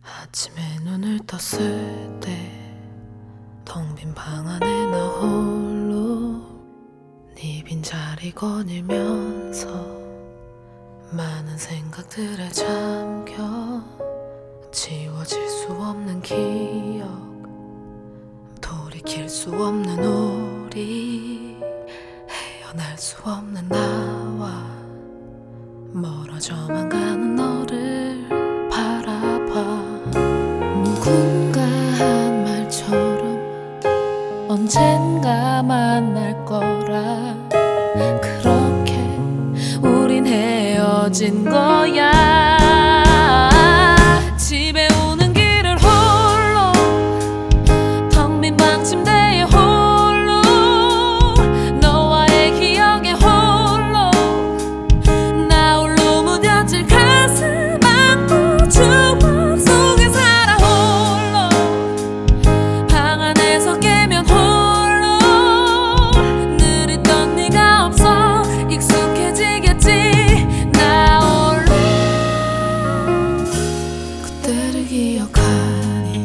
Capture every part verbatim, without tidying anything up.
아침에 눈을 떴을 때 텅 빈 방 안에 나 홀로 네 빈자리 거닐면서 많은 생각들에 잠겨 지워질 수 없는 기억, 돌이킬 수 없는 우리, 헤어날 수 없는 나와 멀어져만 가는 너를 바라봐. 누군가 한 말처럼 언젠가 만날 거라, 그렇게 우린 헤어진 거야. 집에 오는 길을 홀로, 텅 빈 방 침대에 홀로, 너와의 기억에 홀로, 나 홀로 무뎌질 가슴 안고 추억 속에 살아 홀로, 방 안에서 깨면 홀로, 늘 있던 네가 없어 익숙해지겠지 나 홀로. 그때를 기억하니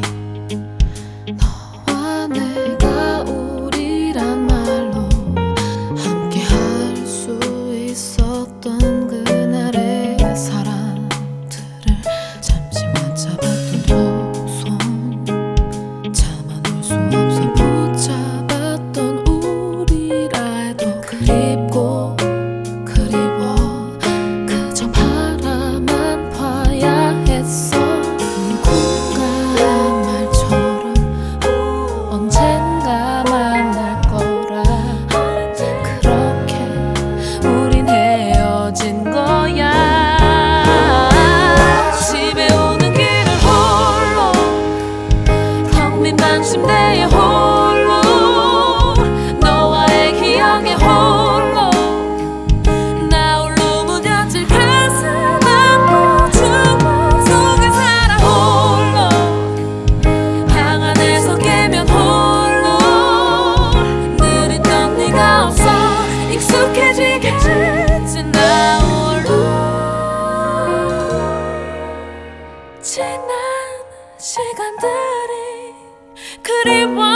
너와 내가 우리란 말로 함께 할 수 있었던 그날의 사람들을 잠시 맞잡았던 두 손, 참아놓을 수 없어 붙잡았던 우리라 해도 그립고 그리워, 그저 바라만 봐야 했어. 누군가 한 말처럼 언젠가 만날 거라, 그렇게 우린 헤어진 거야. 집에 오는 길을 홀로, 텅 빈 방 침대에 홀로, 너와의 기억에 홀로, 나 홀로 무뎌질 가슴 안고 추억 속에 살아 홀로, 방 안에서 깨면 홀로, 늘 있던 네가 없어 익숙해지겠지 나 홀로. 지난 시간들이 그리워